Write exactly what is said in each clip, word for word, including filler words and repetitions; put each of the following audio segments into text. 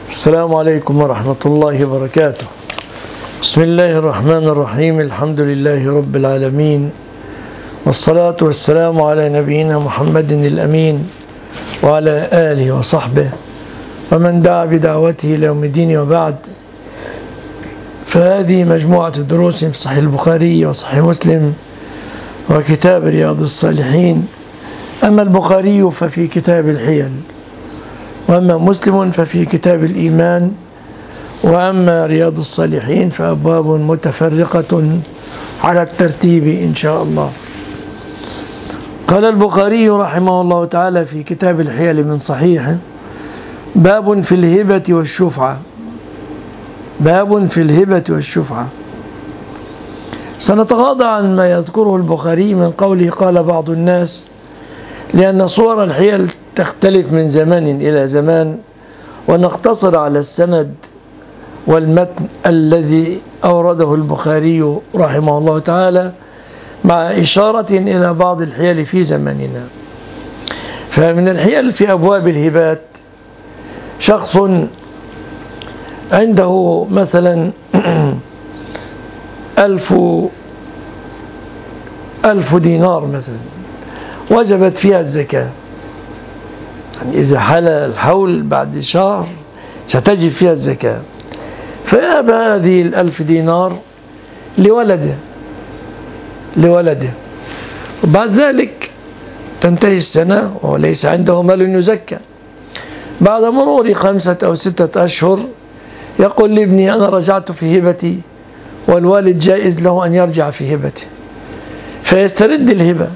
السلام عليكم ورحمة الله وبركاته. بسم الله الرحمن الرحيم. الحمد لله رب العالمين، والصلاة والسلام على نبينا محمد الأمين وعلى آله وصحبه ومن دعا بدعوته إلى يوم الدين، وبعد. فهذه مجموعة دروس في صحيح البخاري وصحيح مسلم وكتاب رياض الصالحين. أما البخاري ففي كتاب الحيل، وأما مسلم ففي كتاب الإيمان، وأما رياض الصالحين فأبواب متفرقة على الترتيب إن شاء الله. قال البخاري رحمه الله تعالى في كتاب الحيل من صحيحه: باب في الهبة والشفعة. باب في الهبة والشفعة. سنتغاضى عن ما يذكره البخاري من قوله قال بعض الناس، لأن صور الحيل تختلف من زمان إلى زمان، ونقتصر على السند والمتن الذي أورده البخاري رحمه الله تعالى، مع إشارة إلى بعض الحيل في زماننا. فمن الحيل في أبواب الهبات شخص عنده مثلا ألف ألف دينار مثلا، وجبت فيها الزكاة. يعني إذا حل الحول بعد شهر ستجب فيها الزكاة، فيأبى هذه الألف دينار لولده لولده وبعد ذلك تنتهي السنة وليس عنده مال يزكى. بعد مرور خمسة أو ستة أشهر يقول لابني: أنا رجعت في هبتي، والوالد جائز له أن يرجع في هبته، فيسترد الهبة.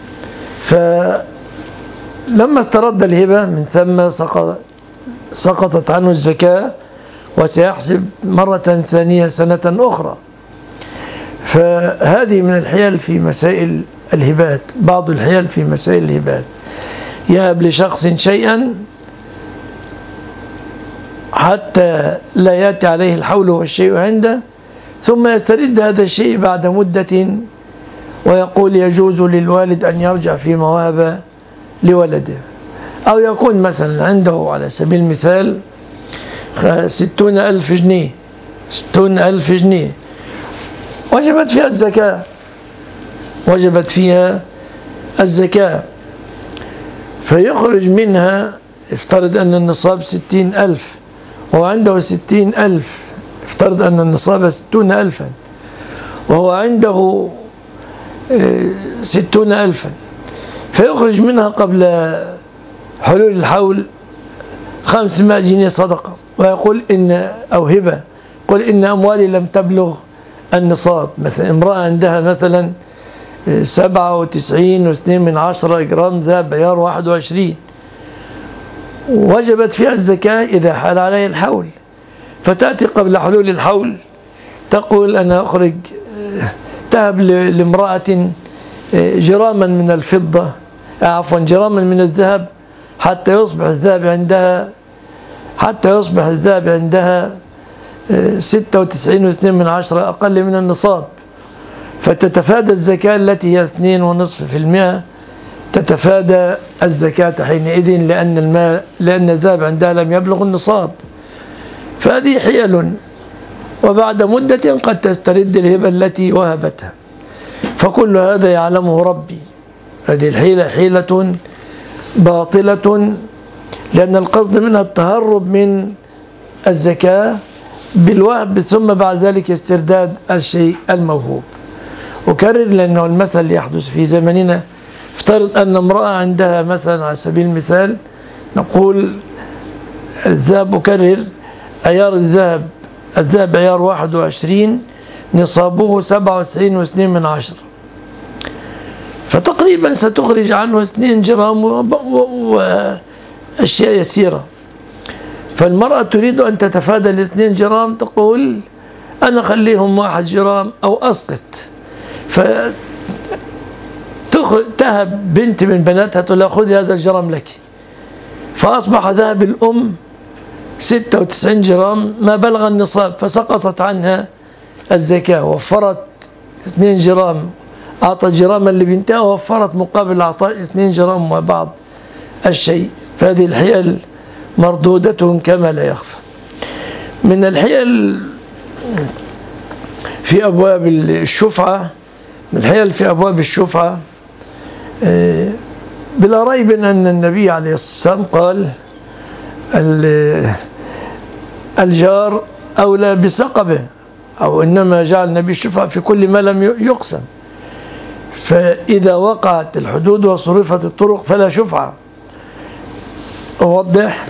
فلما استرد الهبة من ثم سقط سقطت عنه الزكاة، وسيحسب مرة ثانية سنة أخرى. فهذه من الحيل في مسائل الهبات. بعض الحيل في مسائل الهبات: يهب لشخص شيئا حتى لا يأتي عليه الحول والشيء عنده، ثم يسترد هذا الشيء بعد مدة ويقول يجوز للوالد أن يرجع فيما وهب لولده. أو يكون مثلا عنده على سبيل المثال ستون ألف جنيه ستون ألف جنيه وجبت فيها الزكاة وجبت فيها الزكاة فيخرج منها، افترض أن النصاب ستين ألف وهو عنده ستين ألف، افترض أن النصاب ستون ألفا وهو عنده ستون ألفا، فيخرج منها قبل حلول الحول خمسمائة جنيه صدقة، ويقول إن أو هبة، يقول إن أموالي لم تبلغ النصاب. مثلا امرأة عندها مثلا سبعة وتسعين واثنين من عشرة جرام ذهب عيار واحد وعشرين، وجبت فيها الزكاة إذا حال عليه الحول، فتأتي قبل حلول الحول تقول أنا أخرج، تهب لامرأة جراما من الفضة عفوا جراما من الذهب حتى يصبح الذهب عندها حتى يصبح الذهب عندها ستة وتسعين واثنين من عشرة، أقل من النصاب، فتتفادى الزكاة التي هي اثنين ونصف في المئة، تتفادى الزكاة حينئذ، لأن الماء لأن الذهب عندها لم يبلغ النصاب. فهذه حيل، وبعد مدة قد تسترد الهبة التي وهبتها. فكل هذا يعلمه ربي. هذه الحيلة حيلة باطلة، لأن القصد منها التهرب من الزكاة بالوهب، ثم بعد ذلك استرداد الشيء الموهوب. أكرر لأنه المثل يحدث في زمننا. افترض أن امرأة عندها مثلا على سبيل المثال، نقول الذهب، أكرر عيار الذهب الذهب عيار واحد وعشرين، نصابه سبعة وتسعين واثنين من عشرة، فتقريبا ستخرج عنه اثنين جرام وأشياء يسيرة. فالمرأة تريد أن تتفادى الاثنين جرام، تقول أنا خليهم واحد جرام أو أسقط، فتهب بنت من بناتها تقول لها خذي هذا الجرام لك، فأصبح ذهب الأم ستة وتسعين جرام ما بلغ النصاب، فسقطت عنها الزكاة، وفرت اثنين جرام، أعطت جراما لبنتها ووفرت مقابل أعطاء اثنين جرام وبعض الشيء. فهذه الحيل مردودة كما لا يخفى. من الحيل في أبواب الشفعة من الحيل في أبواب الشفعة بلا ريب أن النبي عليه الصلاة والسلام قال الجار أولى بسقبه، أو إنما جعل النبي الشفعة في كل ما لم يقسم. فإذا وقعت الحدود وصرفت الطرق فلا شفعة. أوضح.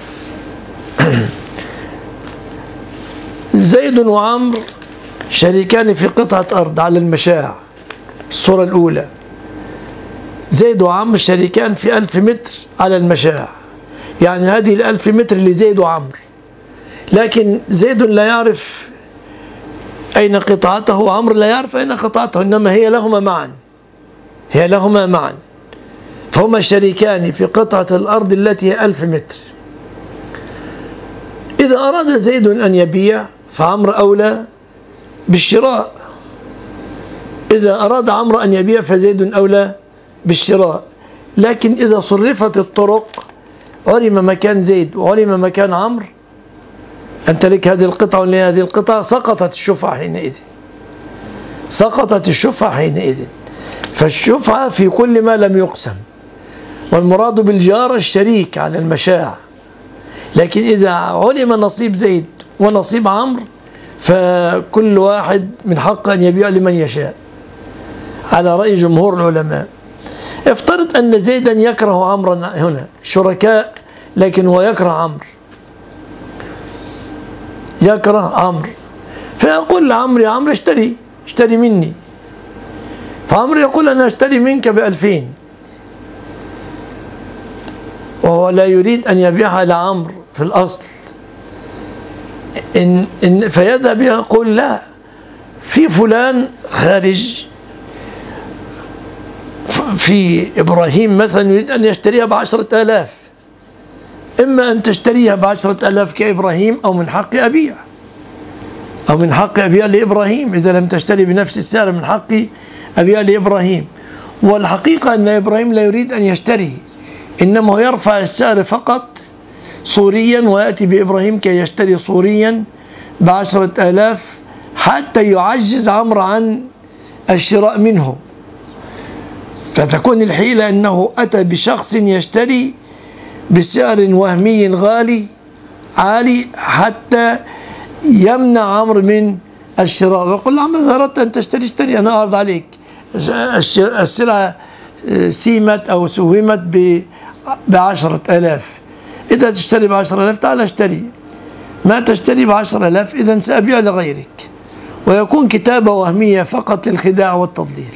زيد وعمر شريكان في قطعة أرض على المشاع. الصورة الأولى زيد وعمر شريكان في ألف متر على المشاع، يعني هذه الألف متر لزيد وعمر، لكن زيد لا يعرف أين قطعته وعمر لا يعرف أين قطعته، إنما هي لهما معا هي لهما معا فهما شريكان في قطعة الأرض التي هي ألف متر. إذا أراد زيد أن يبيع فعمر أولى بالشراء، إذا أراد عمرو أن يبيع فزيد أولى بالشراء. لكن إذا صرفت الطرق علم مكان زيد وعلم مكان عمرو، أنت لك هذه القطعة ولهذه القطعة، سقطت الشفعة حينئذ سقطت الشفعة حينئذ فالشفعة في كل ما لم يقسم، والمراد بالجار الشريك على المشاع. لكن إذا علم نصيب زيد ونصيب عمرو فكل واحد من حقه أن يبيع لمن يشاء على رأي جمهور العلماء. افترض أن زيدا يكره عمرو، هنا شركاء لكن هو يكره عمرو يكره عمرو فيقول لعمرو يا عمرو اشتري اشتري مني، فعمرو يقول أنا اشتري منك بألفين، وهو لا يريد أن يبيعها لعمرو في الأصل. إن إن فيذهب يقول لا، في فلان خارج في إبراهيم مثلا يريد أن يشتريها بعشرة آلاف، إما أن تشتريها بعشرة آلاف كإبراهيم أو من حق أبيع أو من حق أبيع لإبراهيم، إذا لم تشتري بنفس السعر من حق أبيع لإبراهيم. والحقيقة أن إبراهيم لا يريد أن يشتري، إنما يرفع السعر فقط صوريا ويأتي بإبراهيم كي يشتري صوريا بعشرة آلاف حتى يعجز عمرو عن الشراء منه. فتكون الحيلة أنه أتى بشخص يشتري بسعر وهمي غالي عالي حتى يمنع عمرو من الشراء، ويقول عمرو إذا أردت أن تشتري اشتري، أنا أعرض عليك السلعة سيمت أو سومت بعشرة آلاف، إذا تشتري بعشرة آلاف تعال اشتري، ما تشتري بعشرة آلاف إذا سأبيع لغيرك، ويكون كتابة وهمية فقط للخداع والتضليل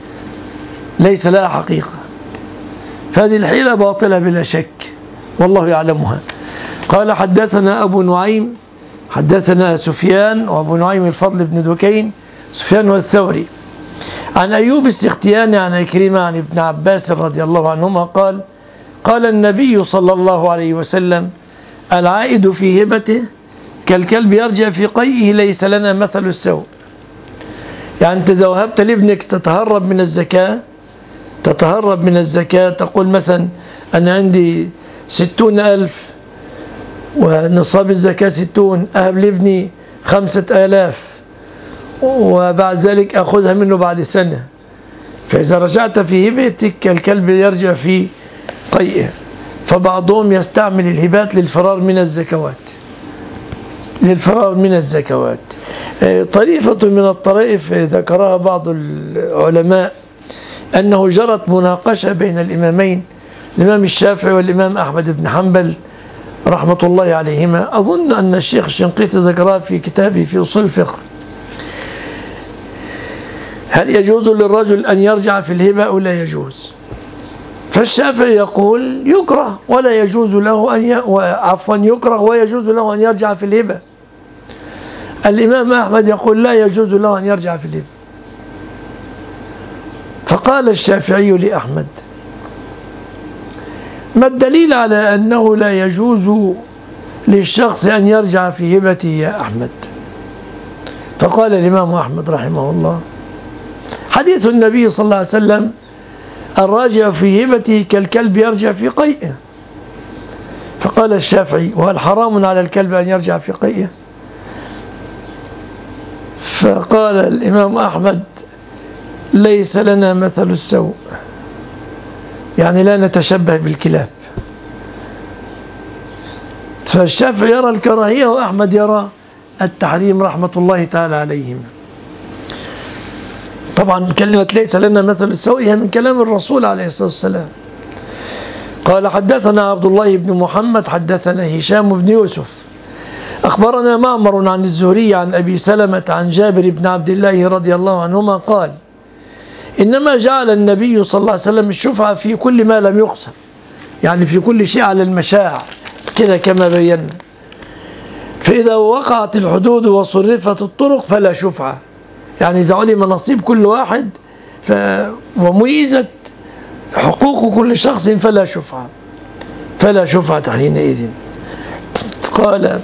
ليس لها حقيقة. هذه الحيلة باطلة بلا شك والله يعلمها. قال حدثنا أبو نعيم حدثنا سفيان، وأبو نعيم الفضل بن دكين سفيان والثوري، عن أيوب السختياني عن عكرمة عن ابن عباس رضي الله عنهما قال قال النبي صلى الله عليه وسلم العائد في هبته كالكلب يرجع في قيئه ليس لنا مثل السوء. يعني أنت إذا وهبت لابنك تتهرب من الزكاة تتهرب من الزكاة تقول مثلا أنا عندي ستون ألف ونصاب الزكاة ستون، أهب لابني خمسة آلاف وبعد ذلك أخذها منه بعد سنة، فإذا رجعت في هبتك كالكلب يرجع في قيئه. فبعضهم يستعمل الهبات للفرار من الزكوات للفرار من الزكوات طريفة من الطرائف ذكرها بعض العلماء أنه جرت مناقشة بين الإمامين الإمام الشافعي والإمام أحمد بن حنبل رحمة الله عليهما، أظن أن الشيخ الشنقيطي ذكرها في كتابه في أصول الفقه، هل يجوز للرجل أن يرجع في الهبة أو لا يجوز؟ فالشافعي يقول يكره ولا يجوز له أن ي... عفوا يكره ويجوز له أن يرجع في الهبة. الإمام أحمد يقول لا يجوز له أن يرجع في الهبة. فقال الشافعي لأحمد ما الدليل على أنه لا يجوز للشخص أن يرجع في هبته يا أحمد؟ فقال الإمام أحمد رحمه الله حديث النبي صلى الله عليه وسلم الراجع في هبته كالكلب يرجع في قيئه. فقال الشافعي وهل حرام على الكلب أن يرجع في قيئه؟ فقال الإمام أحمد ليس لنا مثل السوء، يعني لا نتشبه بالكلاب. فالشافعي يرى الكراهية وأحمد يرى التحريم رحمة الله تعالى عليهم. طبعا كلمة ليس لنا مثل السوء هي من كلام الرسول عليه الصلاة والسلام. قال حدثنا عبد الله بن محمد حدثنا هشام بن يوسف أخبرنا معمر عن الزهري عن أبي سلمة عن جابر بن عبد الله رضي الله عنهما قال إنما جعل النبي صلى الله عليه وسلم الشفعة في كل ما لم يقسم، يعني في كل شيء على المشاع كذا كما بينا. فإذا وقعت الحدود وصرفت الطرق فلا شفعة، يعني إذا علم نصيب كل واحد ف... وميزت حقوق كل شخص فلا شفعة فلا شفعة حينئذ. قال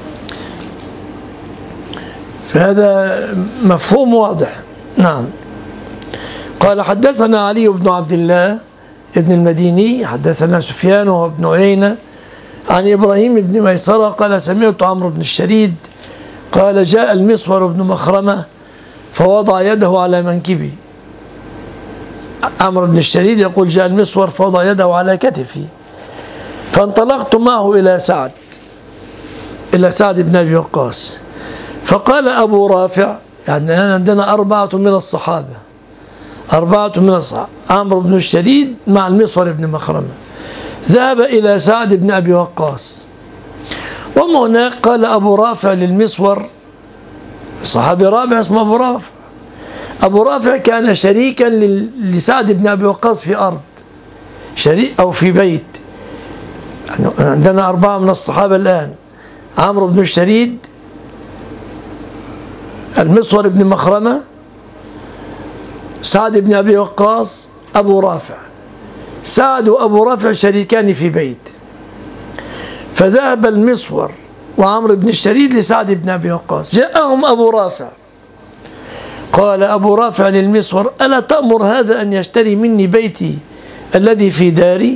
فهذا مفهوم واضح. نعم. قال حدثنا علي بن عبد الله ابن المديني حدثنا سفيان وابن عيينة عن إبراهيم بن ميسرة قال سمعت عمرو بن الشريد قال جاء المسور بن مخرمة فوضع يده على منكبي. عمرو بن الشريد يقول جاء المسور فوضع يده على كتفي فانطلقت معه إلى سعد إلى سعد بن أبي وقاص فقال أبو رافع، يعني عندنا أربعة من الصحابة أربعة من الصحابة عمرو بن الشريد مع المسور بن مخرمة ذهب إلى سعد بن أبي وقاص، وما هناك قال أبو رافع للمسور، صحابي رابع اسمه أبو رافع. أبو رافع كان شريكا لسعد بن أبي وقاص في أرض شريك أو في بيت. يعني عندنا أربعة من الصحابة الآن عمرو بن الشريد المسور بن مخرمة سعد بن أبي وقاص أبو رافع. سعد وأبو رافع شريكان في بيت، فذهب المسور وعمرو بن الشريد لسعد بن أبي وقاص، جاءهم أبو رافع قال أبو رافع للمسور ألا تأمر هذا أن يشتري مني بيتي الذي في داري،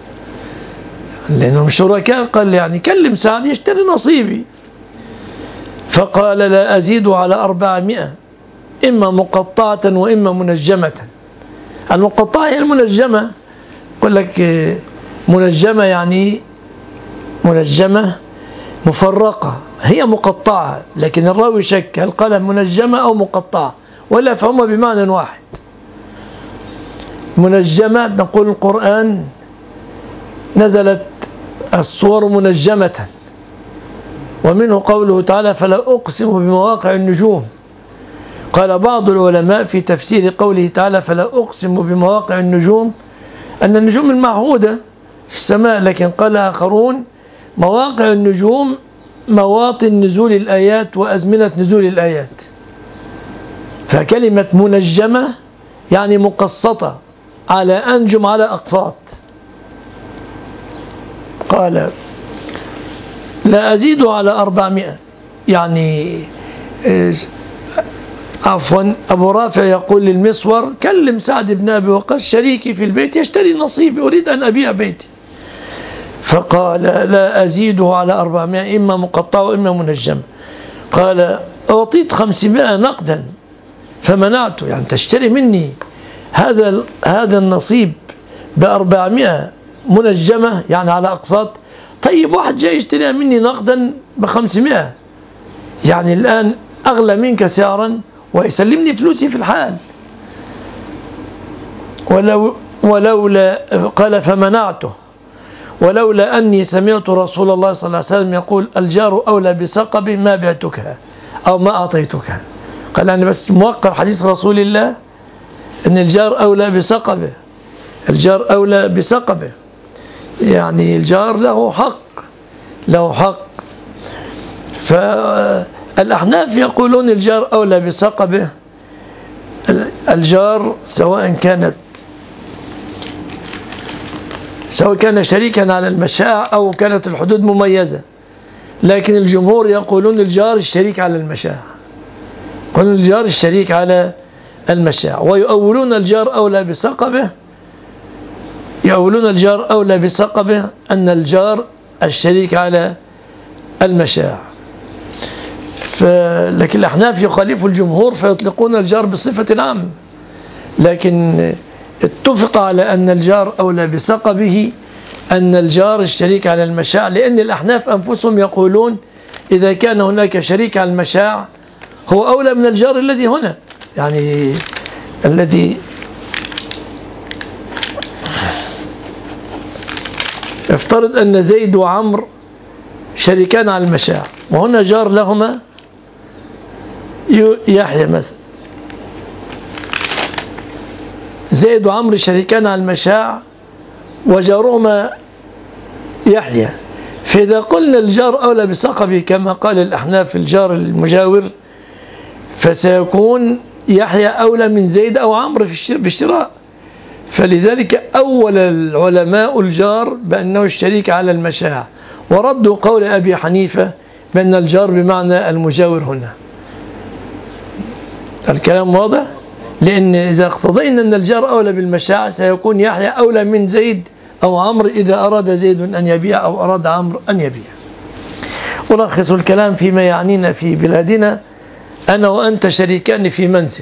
لأنهم شركاء، قال يعني كلم سعد يشتري نصيبي. فقال لا أزيد على أربعمائة إما مقطعة وإما منجمة. المقطعة هي المنجمة، يقول لك منجمة يعني منجمة مفرقة، هي مقطعة، لكن الراوي شك هل قال منجمة أو مقطعة ولا فهما بمعنى واحد. منجمة نقول القرآن نزلت الصور منجمة، ومنه قوله تعالى فلا أقسم بمواقع النجوم. قال بعض العلماء في تفسير قوله تعالى فلا أقسم بمواقع النجوم أن النجوم المعهودة في السماء، لكن قال آخرون مواقع النجوم مواطن نزول الآيات وأزمنة نزول الآيات. فكلمة منجمة يعني مقسطة على أنجم على أقساط. قال لا أزيد على أربعمائة، يعني عفوا أبو رافع يقول للمسور كلم سعد بن أبي وقاص شريكي في البيت يشتري نصيبي، أريد أن أبيع بيتي. فقال لا أزيده على أربعمائة إما مقطع وإما منجم. قال أعطيت خمسمائة نقدا فمنعته، يعني تشتري مني هذا هذا النصيب بأربعمائة منجمة يعني على أقساط، طيب واحد جاي يشتريها مني نقدا بخمسمائة، يعني الآن أغلى منك سعرا ويسلمني فلوسي في الحال. ولو ولولا قال فمنعته ولولا أني سمعت رسول الله صلى الله عليه وسلم يقول الجار أولى بسقب ما بعتك أو ما أعطيتك. قال أنا بس موقر حديث رسول الله أن الجار أولى بسقبه، الجار أولى بسقبه، يعني الجار له حق له حق. فالأحناف يقولون الجار أولى بسقبه، الجار سواء كانت سواء كان شريكا على المشاع أو كانت الحدود مميزة، لكن الجمهور يقولون الجار الشريك على المشاع، يقولون الجار الشريك على المشاع، ويؤولون الجار أولى بسقبه يؤولون الجار أولى بسقبه أن الجار الشريك على المشاع. لكن الأحناف يخالفوا الجمهور فيطلقون الجار بصفة عامة، لكن اتفق على أن الجار أولى بسقبه، أن الجار الشريك على المشاع، لأن الأحناف أنفسهم يقولون إذا كان هناك شريك على المشاع هو أولى من الجار الذي هنا، يعني الذي افترض أن زيد وعمر شريكان على المشاع، وهنا جار لهما يحيى مثلا، زيد وعمر شريكان على المشاع وجارهما يحيى، فإذا قلنا الجار أولى بسقبه كما قال الأحناف الجار المجاور، فسيكون يحيى أولى من زيد أو عمرو في الشراء. فلذلك أول العلماء الجار بأنه الشريك على المشاع، وردوا قول أبي حنيفة بأن الجار بمعنى المجاور هنا. الكلام واضح؟ لأن إذا اقتضينا أن الجار أولى بالمشاع سيكون يحيى أولى من زيد أو عمرو إذا أراد زيد أن يبيع أو أراد عمرو أن يبيع. ألخص الكلام فيما يعنينا في بلادنا: أنا وأنت شريكان في منزل،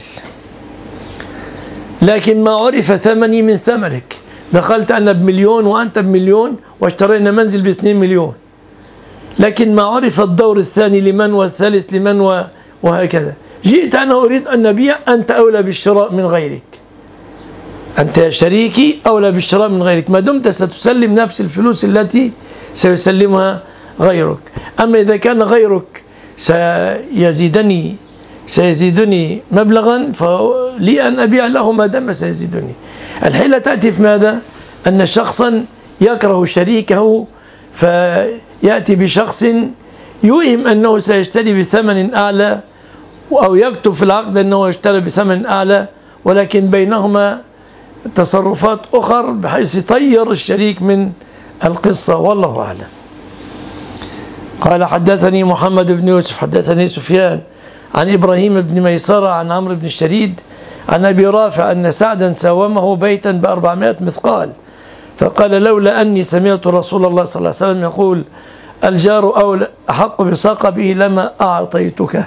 لكن ما عرف ثمني من ثمنك، دخلت أنا بمليون وأنت بمليون واشترينا منزل باثنين مليون، لكن ما عرف الدور الثاني لمن والثالث لمن وهكذا. جئت أنا أريد أن نبيع، أنت أولى بالشراء من غيرك، أنت يا شريكي أولى بالشراء من غيرك ما دمت ستسلم نفس الفلوس التي سيسلمها غيرك. أما إذا كان غيرك سيزيدني سيزيدني مبلغا فلي أن أبيع له ما دام سيزيدني. الحيلة تأتي في ماذا؟ أن شخصا يكره شريكه فيأتي بشخص يوهم أنه سيشتري بثمن أعلى، أو يكتب في العقد أنه يشتري بثمن أعلى، ولكن بينهما تصرفات أخرى بحيث يطير الشريك من القصة، والله أعلم. قال: حدثني محمد بن يوسف حدثني سفيان عن إبراهيم بن ميسرة عن عمرو بن الشريد عن أبي رافع أن سعدا ساومه بيتا بأربعمائة مثقال، فقال: لولا أني سمعت رسول الله صلى الله عليه وسلم يقول الجار أولى أحق بسقبه لما أعطيتك.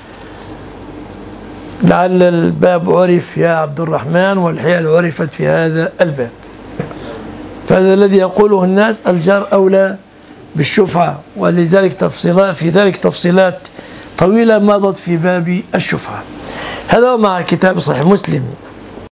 لعل الباب عرف يا عبد الرحمن، والحيل عرفت في هذا الباب. فهذا الذي يقوله الناس: الجار أولى بالشفعة، ولذلك تفصيلات في ذلك تفصيلات طويلة مضت في باب الشفعة. هذا مع كتاب صحيح مسلم